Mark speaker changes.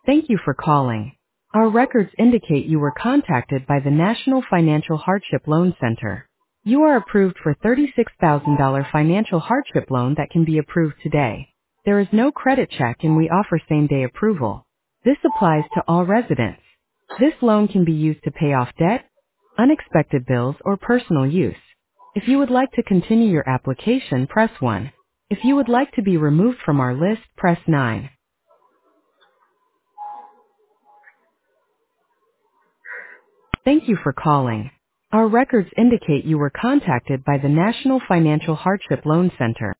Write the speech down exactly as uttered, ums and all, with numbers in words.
Speaker 1: Thank you for calling. Our records indicate you were contacted by the National Financial Hardship Loan Center. You are approved for thirty-six thousand dollars financial hardship loan that can be approved today. There is no credit check and we offer same-day approval. This applies to all residents. This loan can be used to pay off debt, unexpected bills, or personal use. If you would like to continue your application, press one. If you would like to be removed from our list, press nine. Thank you for calling. Our records indicate you were contacted by the National Financial Hardship Loan Center.